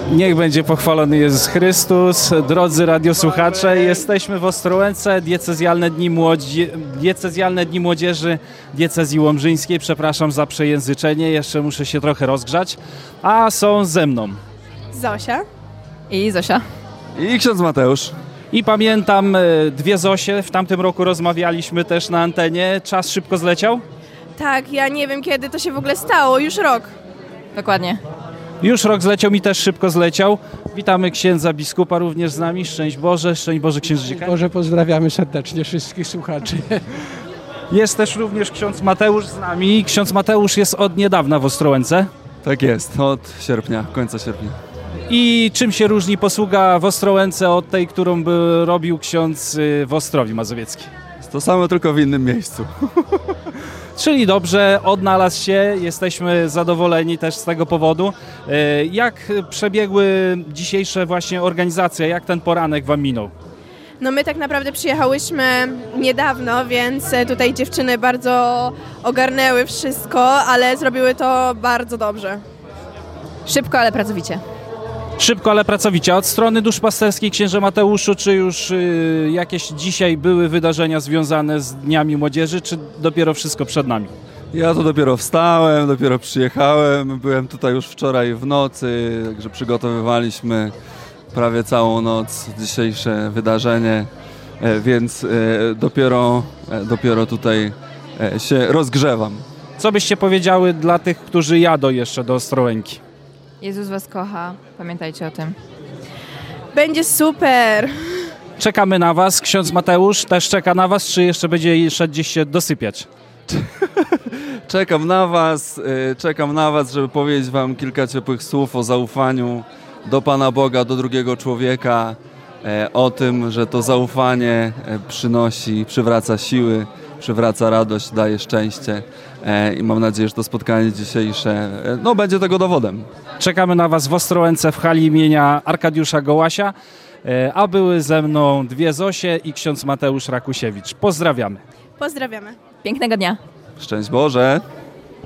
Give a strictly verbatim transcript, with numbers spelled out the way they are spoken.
Niech będzie pochwalony Jezus Chrystus. Drodzy radiosłuchacze, jesteśmy w Ostrołęce, diecezjalne dni, młodzi... diecezjalne dni młodzieży diecezji łomżyńskiej. Przepraszam za przejęzyczenie, jeszcze muszę się trochę rozgrzać. A są ze mną Zosia i Zosia. I ksiądz Mateusz. I pamiętam dwie Zosie, w tamtym roku rozmawialiśmy też na antenie. Czas szybko zleciał? Tak, ja nie wiem kiedy to się w ogóle stało, już rok. Dokładnie. Już rok zleciał, mi też szybko zleciał. Witamy księdza biskupa również z nami. Szczęść Boże, szczęść Boże księży dziekanie. Boże, pozdrawiamy serdecznie wszystkich słuchaczy. Jest też również ksiądz Mateusz z nami. Ksiądz Mateusz jest od niedawna w Ostrołęce. Tak jest, od sierpnia, końca sierpnia. I czym się różni posługa w Ostrołęce od tej, którą by robił ksiądz w Ostrowi Mazowieckiej? Jest to samo, tylko w innym miejscu. Czyli dobrze, odnalazł się, jesteśmy zadowoleni też z tego powodu. Jak przebiegły dzisiejsze właśnie organizacje, jak ten poranek wam minął? No my tak naprawdę przyjechałyśmy niedawno, więc tutaj dziewczyny bardzo ogarnęły wszystko, ale zrobiły to bardzo dobrze. Szybko, ale pracowicie. Szybko, ale pracowicie. Od strony duszpasterskiej, księże Mateuszu, czy już y, jakieś dzisiaj były wydarzenia związane z Dniami Młodzieży, czy dopiero wszystko przed nami? Ja to dopiero wstałem, dopiero przyjechałem, byłem tutaj już wczoraj w nocy, także przygotowywaliśmy prawie całą noc dzisiejsze wydarzenie, więc dopiero, dopiero tutaj się rozgrzewam. Co byście powiedziały dla tych, którzy jadą jeszcze do Ostrołęki? Jezus was kocha, pamiętajcie o tym. Będzie super! Czekamy na was. Ksiądz Mateusz też czeka na was, czy jeszcze będzie jeszcze gdzieś się dosypiać? Czekam na was, czekam na was, żeby powiedzieć wam kilka ciepłych słów o zaufaniu do Pana Boga, do drugiego człowieka, o tym, że to zaufanie przynosi, przywraca siły, przywraca radość, daje szczęście i mam nadzieję, że to spotkanie dzisiejsze no, będzie tego dowodem. Czekamy na was w Ostrołęce w hali imienia Arkadiusza Gołasia, a były ze mną dwie Zosie i ksiądz Mateusz Rakusiewicz. Pozdrawiamy. Pozdrawiamy. Pięknego dnia. Szczęść Boże!